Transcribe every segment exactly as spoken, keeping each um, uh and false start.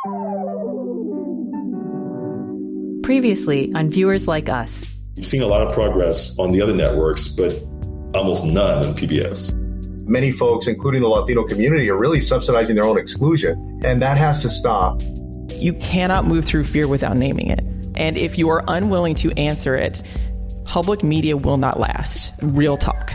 Previously on Viewers Like Us. You've seen a lot of progress on the other networks, but almost none on P B S. Many folks, including the Latino community, are really subsidizing their own exclusion, and that has to stop. You cannot move through fear without naming it. And if you are unwilling to answer it, public media will not last. Real talk.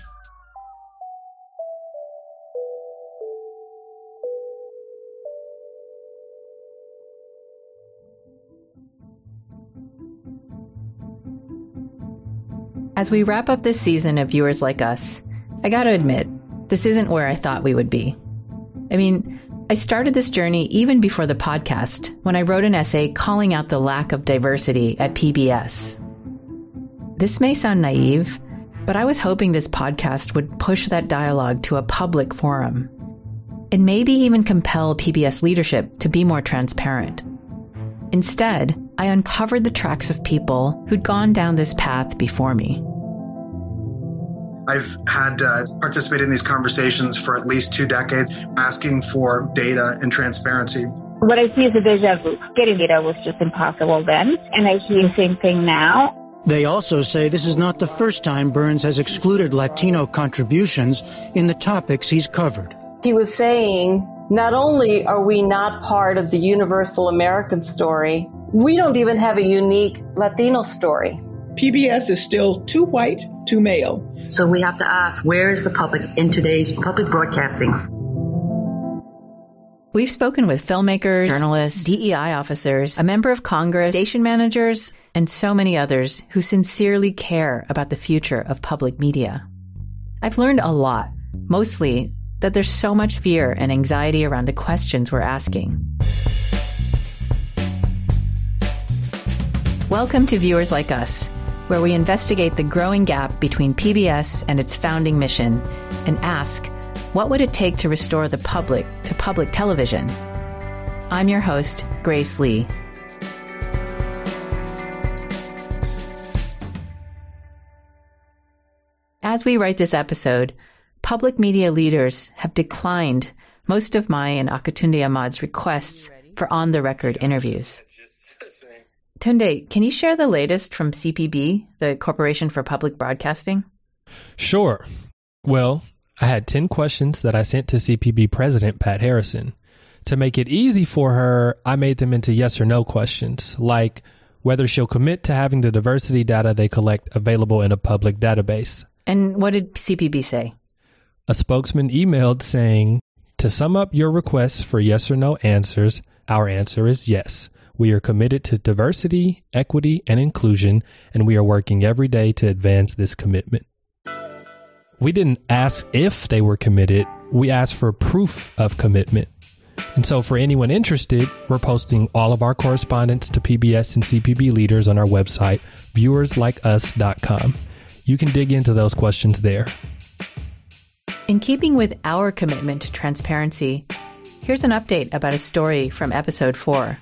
As we wrap up this season of Viewers Like Us, I gotta admit, this isn't where I thought we would be. I mean, I started this journey even before the podcast, when I wrote an essay calling out the lack of diversity at P B S. This may sound naive, but I was hoping this podcast would push that dialogue to a public forum, and maybe even compel P B S leadership to be more transparent. Instead, I uncovered the tracks of people who'd gone down this path before me. I've had uh, participated in these conversations for at least two decades, asking for data and transparency. What I see is a deja vu. Getting data was just impossible then, and I see the same thing now. They also say this is not the first time Burns has excluded Latino contributions in the topics he's covered. He was saying, not only are we not part of the universal American story, we don't even have a unique Latino story. P B S is still too white, too male. So we have to ask, where is the public in today's public broadcasting? We've spoken with filmmakers, journalists, D E I officers, a member of Congress, station managers, and so many others who sincerely care about the future of public media. I've learned a lot, mostly that there's so much fear and anxiety around the questions we're asking. Welcome to Viewers Like Us, where we investigate the growing gap between P B S and its founding mission and ask, what would it take to restore the public to public television? I'm your host, Grace Lee. As we write this episode, public media leaders have declined most of my and Akatunde Ahmad's requests for on-the-record interviews. Tunde, can you share the latest from C P B, the Corporation for Public Broadcasting? Sure. Well, I had ten questions that I sent to C P B President Pat Harrison. To make it easy for her, I made them into yes or no questions, like whether she'll commit to having the diversity data they collect available in a public database. And what did C P B say? A spokesman emailed saying, to sum up your requests for yes or no answers, our answer is yes. We are committed to diversity, equity, and inclusion, and we are working every day to advance this commitment. We didn't ask if they were committed. We asked for proof of commitment. And so for anyone interested, we're posting all of our correspondence to P B S and C P B leaders on our website, viewers like us dot com. You can dig into those questions there. In keeping with our commitment to transparency, here's an update about a story from episode four.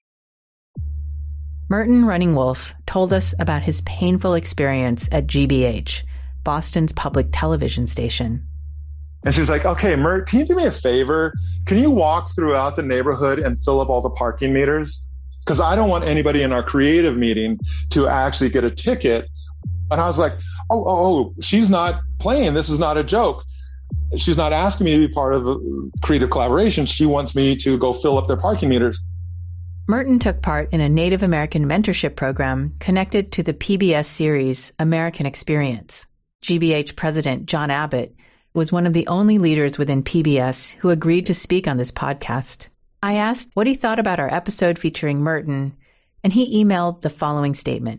Merton Running Wolf told us about his painful experience at G B H, Boston's public television station. And she's like, okay, Mert, can you do me a favor? Can you walk throughout the neighborhood and fill up all the parking meters? Because I don't want anybody in our creative meeting to actually get a ticket. And I was like, oh, oh, oh, she's not playing. This is not a joke. She's not asking me to be part of the creative collaboration. She wants me to go fill up their parking meters. Merton took part in a Native American mentorship program connected to the P B S series American Experience. G B H President John Abbott was one of the only leaders within P B S who agreed to speak on this podcast. I asked what he thought about our episode featuring Merton, and he emailed the following statement.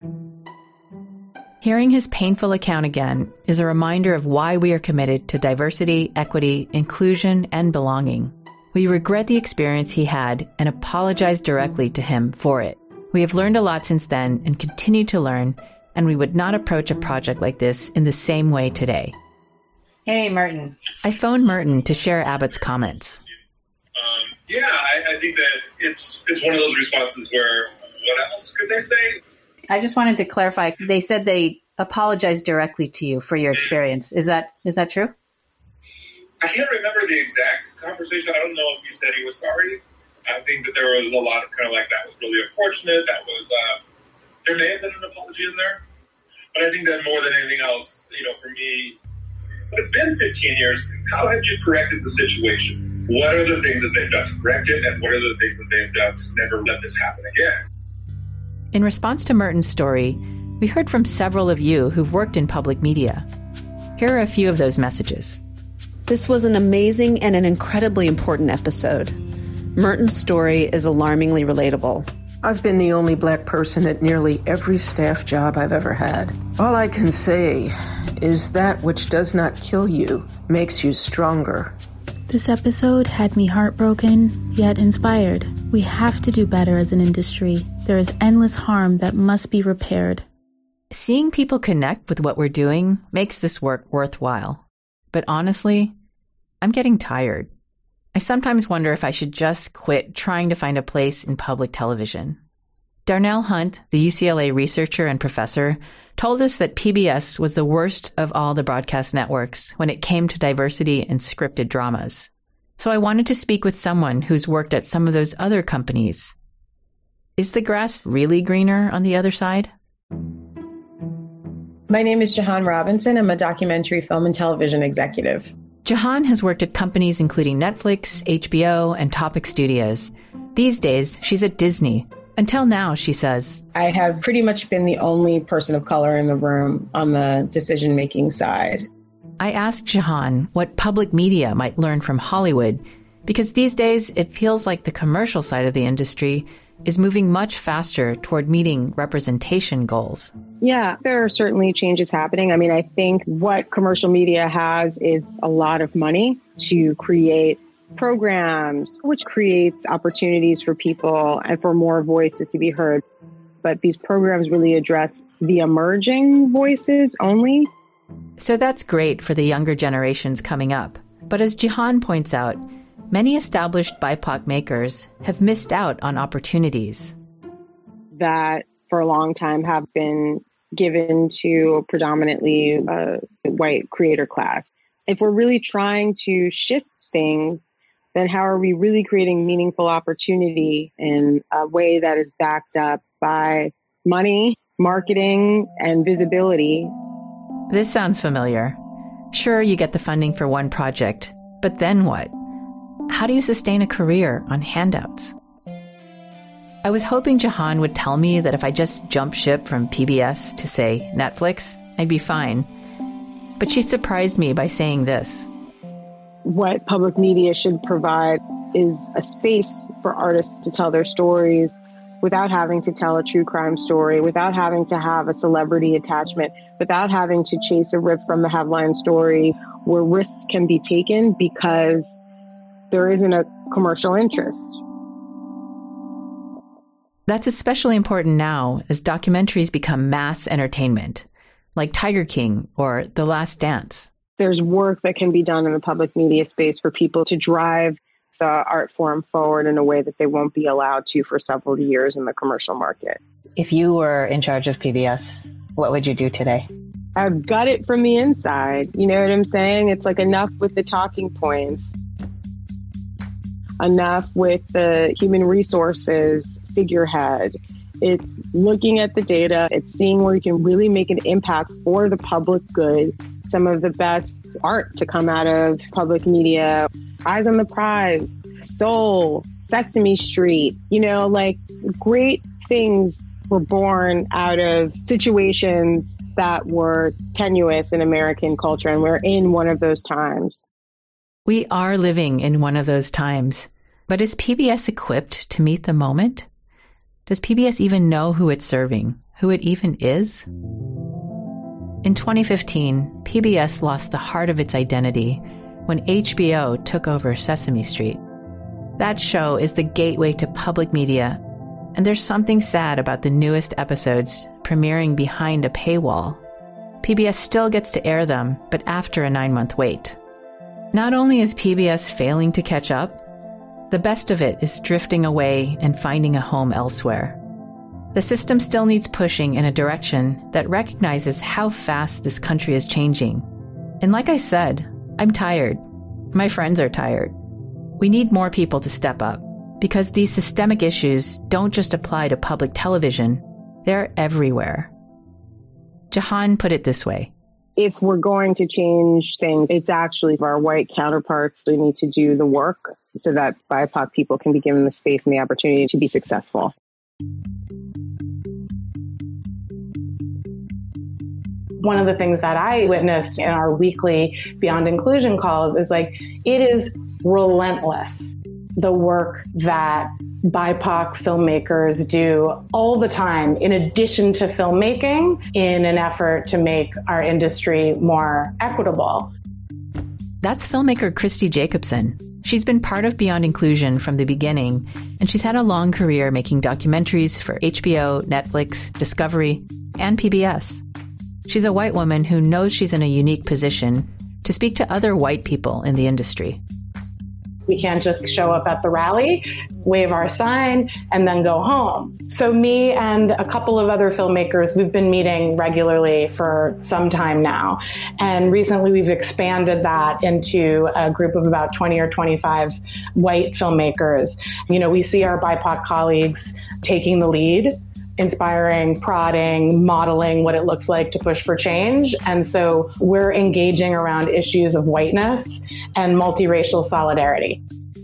Hearing his painful account again is a reminder of why we are committed to diversity, equity, inclusion, and belonging. We regret the experience he had and apologize directly to him for it. We have learned a lot since then and continue to learn, and we would not approach a project like this in the same way today. Hey, Merton. I phoned Merton to share Abbott's comments. Um, yeah, I, I think that it's it's one of those responses where, what else could they say? I just wanted to clarify. They said they apologized directly to you for your experience. Is that is that true? I can't remember the exact conversation. I don't know if he said he was sorry. I think that there was a lot of kind of like, that was really unfortunate. That was, uh, there may have been an apology in there. But I think that more than anything else, you know, for me, it's been fifteen years. How have you corrected the situation? What are the things that they've done to correct it? And what are the things that they've done to never let this happen again? In response to Merton's story, we heard from several of you who've worked in public media. Here are a few of those messages. This was an amazing and an incredibly important episode. Merton's story is alarmingly relatable. I've been the only black person at nearly every staff job I've ever had. All I can say is that which does not kill you makes you stronger. This episode had me heartbroken, yet inspired. We have to do better as an industry. There is endless harm that must be repaired. Seeing people connect with what we're doing makes this work worthwhile. But honestly, I'm getting tired. I sometimes wonder if I should just quit trying to find a place in public television. Darnell Hunt, the U C L A researcher and professor, told us that P B S was the worst of all the broadcast networks when it came to diversity and scripted dramas. So I wanted to speak with someone who's worked at some of those other companies. Is the grass really greener on the other side? My name is Jahan Robinson. I'm a documentary film and television executive. Jahan has worked at companies including Netflix, H B O, and Topic Studios. These days, she's at Disney. Until now, she says, I have pretty much been the only person of color in the room on the decision-making side. I asked Jahan what public media might learn from Hollywood, because these days it feels like the commercial side of the industry is moving much faster toward meeting representation goals. Yeah, there are certainly changes happening. I mean, I think what commercial media has is a lot of money to create programs, which creates opportunities for people and for more voices to be heard. But these programs really address the emerging voices only. So that's great for the younger generations coming up. But as Jahan points out, many established B I P O C makers have missed out on opportunities that for a long time have been given to predominantly a white creator class. If we're really trying to shift things, then how are we really creating meaningful opportunity in a way that is backed up by money, marketing, and visibility? This sounds familiar. Sure, you get the funding for one project, but then what? How do you sustain a career on handouts? I was hoping Jahan would tell me that if I just jump ship from P B S to, say, Netflix, I'd be fine. But she surprised me by saying this. What public media should provide is a space for artists to tell their stories without having to tell a true crime story, without having to have a celebrity attachment, without having to chase a rip from the headline story, where risks can be taken because there isn't a commercial interest. That's especially important now as documentaries become mass entertainment, like Tiger King or The Last Dance. There's work that can be done in the public media space for people to drive the art form forward in a way that they won't be allowed to for several years in the commercial market. If you were in charge of P B S, what would you do today? I've got it from the inside. You know what I'm saying? It's like enough with the talking points. Enough with the human resources figurehead. It's looking at the data. It's seeing where you can really make an impact for the public good. Some of the best art to come out of public media. Eyes on the Prize, Soul, Sesame Street. You know, like great things were born out of situations that were tenuous in American culture. And we're in one of those times. We are living in one of those times. But is P B S equipped to meet the moment? Does P B S even know who it's serving, who it even is? In twenty fifteen, P B S lost the heart of its identity when H B O took over Sesame Street. That show is the gateway to public media, and there's something sad about the newest episodes premiering behind a paywall. P B S still gets to air them, but after a nine-month wait. Not only is P B S failing to catch up, the best of it is drifting away and finding a home elsewhere. The system still needs pushing in a direction that recognizes how fast this country is changing. And like I said, I'm tired. My friends are tired. We need more people to step up. Because these systemic issues don't just apply to public television, they're everywhere. Jahan put it this way. If we're going to change things, it's actually for our white counterparts. We need to do the work so that B I P O C people can be given the space and the opportunity to be successful. One of the things that I witnessed in our weekly Beyond Inclusion calls is like, it is relentless, the work that B I P O C filmmakers do all the time, in addition to filmmaking, in an effort to make our industry more equitable. That's filmmaker Christy Jacobson. She's been part of Beyond Inclusion from the beginning, and she's had a long career making documentaries for H B O, Netflix, Discovery, and P B S. She's a white woman who knows she's in a unique position to speak to other white people in the industry. We can't just show up at the rally, wave our sign, and then go home. So me and a couple of other filmmakers, we've been meeting regularly for some time now. And recently we've expanded that into a group of about twenty or twenty-five white filmmakers. You know, we see our B I P O C colleagues taking the lead, inspiring, prodding, modeling what it looks like to push for change. And so we're engaging around issues of whiteness and multiracial solidarity.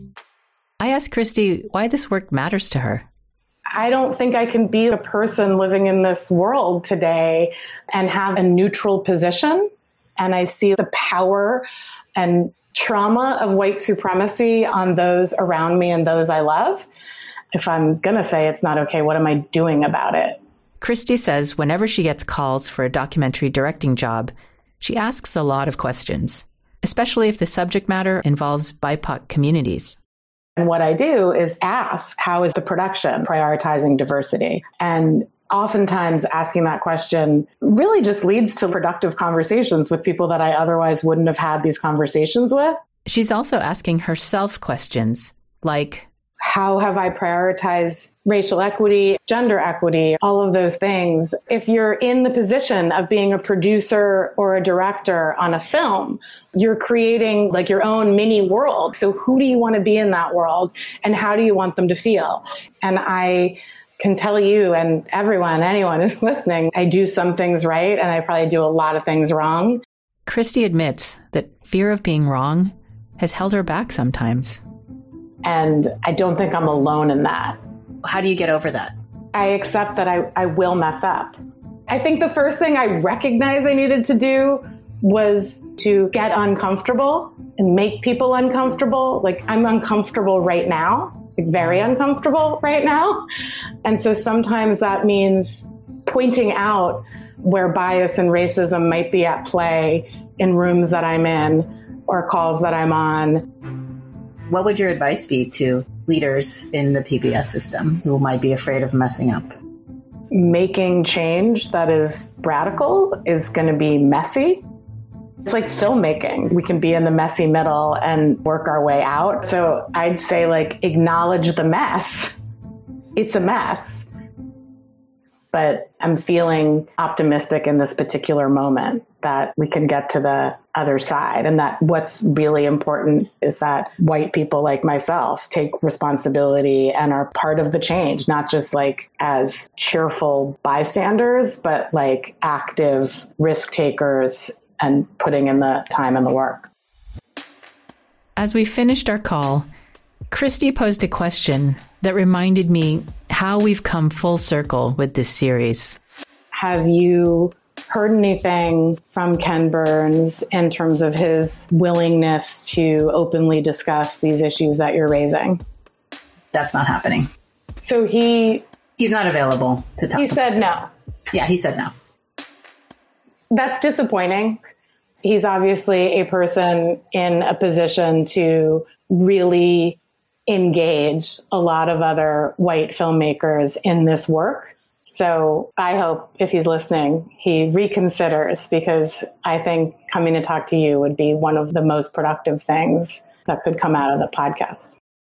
I asked Christy why this work matters to her. I don't think I can be a person living in this world today and have a neutral position. And I see the power and trauma of white supremacy on those around me and those I love. If I'm going to say it's not okay, what am I doing about it? Christy says whenever she gets calls for a documentary directing job, she asks a lot of questions, especially if the subject matter involves B I P O C communities. And what I do is ask, how is the production prioritizing diversity? And oftentimes asking that question really just leads to productive conversations with people that I otherwise wouldn't have had these conversations with. She's also asking herself questions like, how have I prioritized racial equity, gender equity, all of those things? If you're in the position of being a producer or a director on a film, you're creating like your own mini world. So who do you want to be in that world and how do you want them to feel? And I can tell you and everyone, anyone who's listening, I do some things right and I probably do a lot of things wrong. Christy admits that fear of being wrong has held her back sometimes. And I don't think I'm alone in that. How do you get over that? I accept that I, I will mess up. I think the first thing I recognized I needed to do was to get uncomfortable and make people uncomfortable. Like, I'm uncomfortable right now, like very uncomfortable right now. And so sometimes that means pointing out where bias and racism might be at play in rooms that I'm in or calls that I'm on. What would your advice be to leaders in the P B S system who might be afraid of messing up? Making change that is radical is going to be messy. It's like filmmaking. We can be in the messy middle and work our way out. So I'd say, like, acknowledge the mess. It's a mess. But I'm feeling optimistic in this particular moment that we can get to the other side. And that what's really important is that white people like myself take responsibility and are part of the change, not just like as cheerful bystanders, but like active risk takers and putting in the time and the work. As we finished our call, Christy posed a question that reminded me how we've come full circle with this series. Have you heard anything from Ken Burns in terms of his willingness to openly discuss these issues that you're raising? That's not happening. So he... He's not available to talk. He said no. Yeah, he said no. That's disappointing. He's obviously a person in a position to really engage a lot of other white filmmakers in this work. So I hope if he's listening, he reconsiders, because I think coming to talk to you would be one of the most productive things that could come out of the podcast.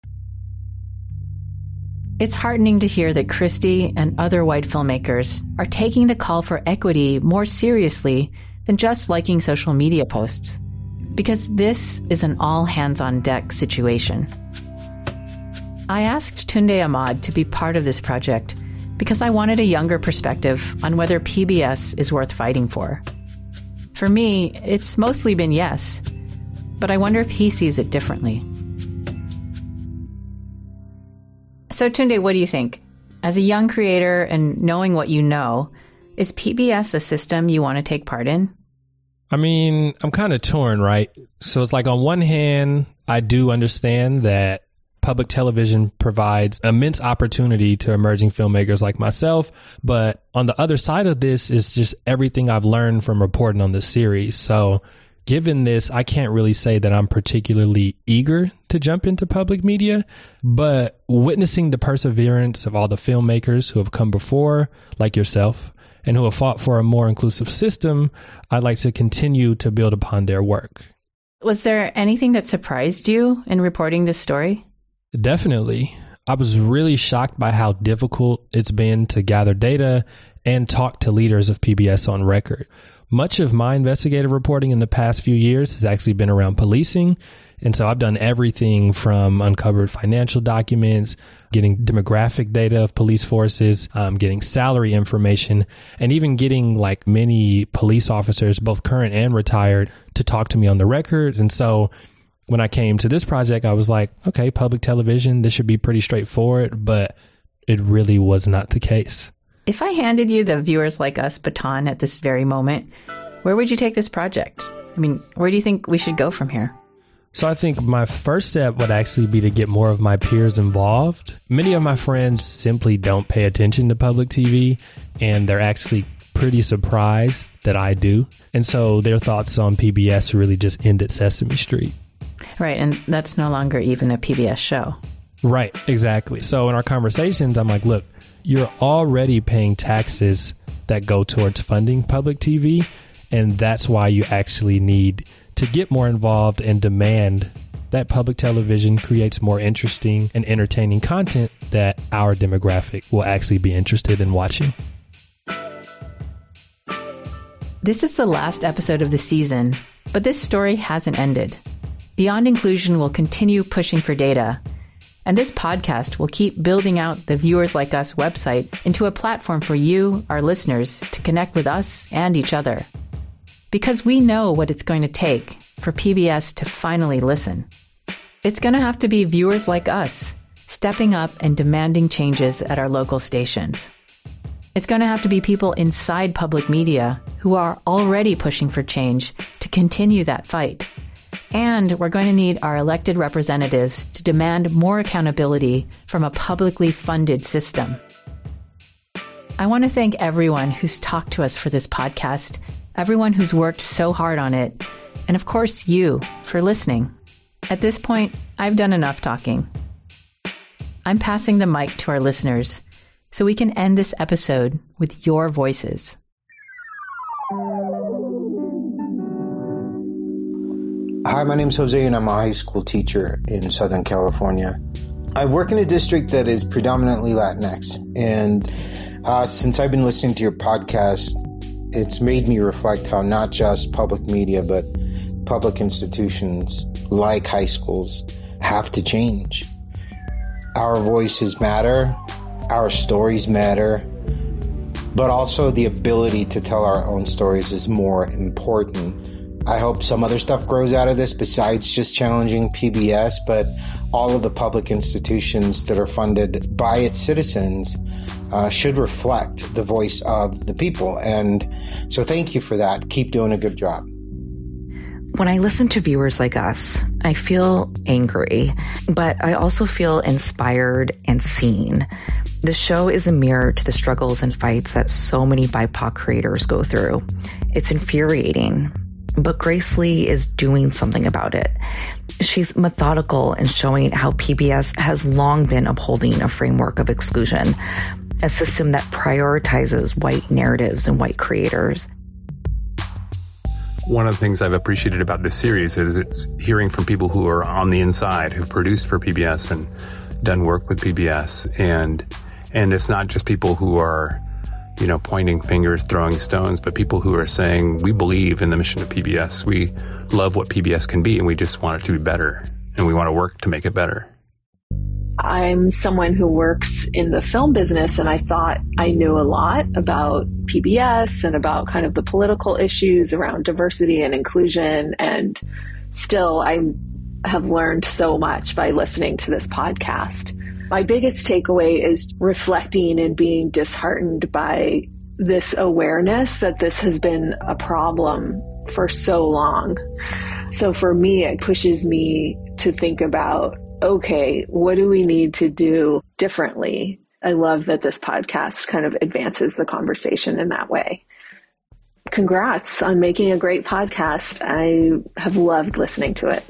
It's heartening to hear that Christy and other white filmmakers are taking the call for equity more seriously than just liking social media posts, because this is an all-hands-on-deck situation. I asked Tunde Ahmad to be part of this project because I wanted a younger perspective on whether P B S is worth fighting for. For me, it's mostly been yes, but I wonder if he sees it differently. So Tunde, what do you think? As a young creator and knowing what you know, is P B S a system you want to take part in? I mean, I'm kind of torn, right? So it's like on one hand, I do understand that public television provides immense opportunity to emerging filmmakers like myself. But on the other side of this is just everything I've learned from reporting on this series. So given this, I can't really say that I'm particularly eager to jump into public media, but witnessing the perseverance of all the filmmakers who have come before, like yourself, and who have fought for a more inclusive system, I'd like to continue to build upon their work. Was there anything that surprised you in reporting this story? Definitely. I was really shocked by how difficult it's been to gather data and talk to leaders of P B S on record. Much of my investigative reporting in the past few years has actually been around policing. And so I've done everything from uncovered financial documents, getting demographic data of police forces, um, getting salary information, and even getting like many police officers, both current and retired, to talk to me on the records. And so when I came to this project, I was like, okay, public television, this should be pretty straightforward, but it really was not the case. If I handed you the Viewers Like Us baton at this very moment, where would you take this project? I mean, where do you think we should go from here? So I think my first step would actually be to get more of my peers involved. Many of my friends simply don't pay attention to public T V, and they're actually pretty surprised that I do. And so their thoughts on P B S really just end at Sesame Street. Right, and that's no longer even a P B S show. Right, exactly. So in our conversations, I'm like, look, you're already paying taxes that go towards funding public T V, and that's why you actually need to get more involved and demand that public television creates more interesting and entertaining content that our demographic will actually be interested in watching. This is the last episode of the season, but this story hasn't ended. Beyond Inclusion will continue pushing for data, and this podcast will keep building out the Viewers Like Us website into a platform for you, our listeners, to connect with us and each other. Because we know what it's going to take for P B S to finally listen. It's going to have to be viewers like us, stepping up and demanding changes at our local stations. It's going to have to be people inside public media who are already pushing for change to continue that fight. And we're going to need our elected representatives to demand more accountability from a publicly funded system. I want to thank everyone who's talked to us for this podcast, everyone who's worked so hard on it, and of course you for listening. At this point, I've done enough talking. I'm passing the mic to our listeners so we can end this episode with your voices. Hi, my name is Jose, and I'm a high school teacher in Southern California. I work in a district that is predominantly Latinx, and uh, since I've been listening to your podcast, it's made me reflect how not just public media, but public institutions like high schools have to change. Our voices matter, our stories matter, but also the ability to tell our own stories is more important. I hope some other stuff grows out of this besides just challenging P B S, but all of the public institutions that are funded by its citizens uh, should reflect the voice of the people. And so thank you for that. Keep doing a good job. When I listen to Viewers Like Us, I feel angry, but I also feel inspired and seen. The show is a mirror to the struggles and fights that so many B I P O C creators go through. It's infuriating. But Grace Lee is doing something about it. She's methodical in showing how P B S has long been upholding a framework of exclusion, a system that prioritizes white narratives and white creators. One of the things I've appreciated about this series is it's hearing from people who are on the inside, who've produced for P B S and done work with P B S. And, and it's not just people who are, you know, pointing fingers, throwing stones, but people who are saying, we believe in the mission of P B S. We love what P B S can be, and we just want it to be better, and we want to work to make it better. I'm someone who works in the film business, and I thought I knew a lot about P B S and about kind of the political issues around diversity and inclusion. And still, I have learned so much by listening to this podcast. My biggest takeaway is reflecting and being disheartened by this awareness that this has been a problem for so long. So for me, it pushes me to think about, okay, what do we need to do differently? I love that this podcast kind of advances the conversation in that way. Congrats on making a great podcast. I have loved listening to it.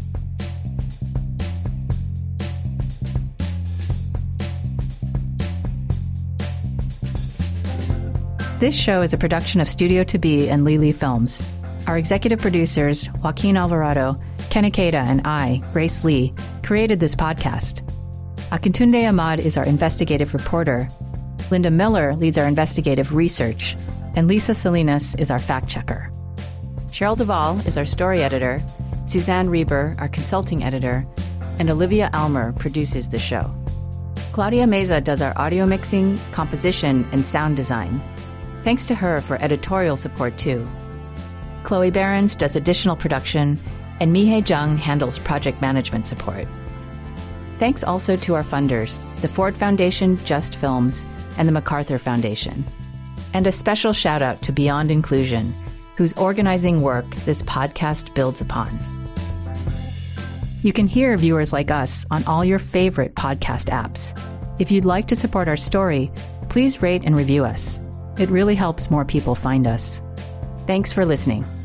This show is a production of Studio To Be and Lili Films. Our executive producers, Joaquin Alvarado, Ken Ikeda, and I, Grace Lee, created this podcast. Akintunde Ahmad is our investigative reporter. Linda Miller leads our investigative research. And Lisa Salinas is our fact-checker. Cheryl Duvall is our story editor. Suzanne Reber, our consulting editor. And Olivia Almer produces the show. Claudia Meza does our audio mixing, composition, and sound design. Thanks to her for editorial support, too. Chloe Behrens does additional production, and Mihei Jung handles project management support. Thanks also to our funders, the Ford Foundation, Just Films, and the MacArthur Foundation. And a special shout out to Beyond Inclusion, whose organizing work this podcast builds upon. You can hear viewers like us on all your favorite podcast apps. If you'd like to support our story, please rate and review us. It really helps more people find us. Thanks for listening.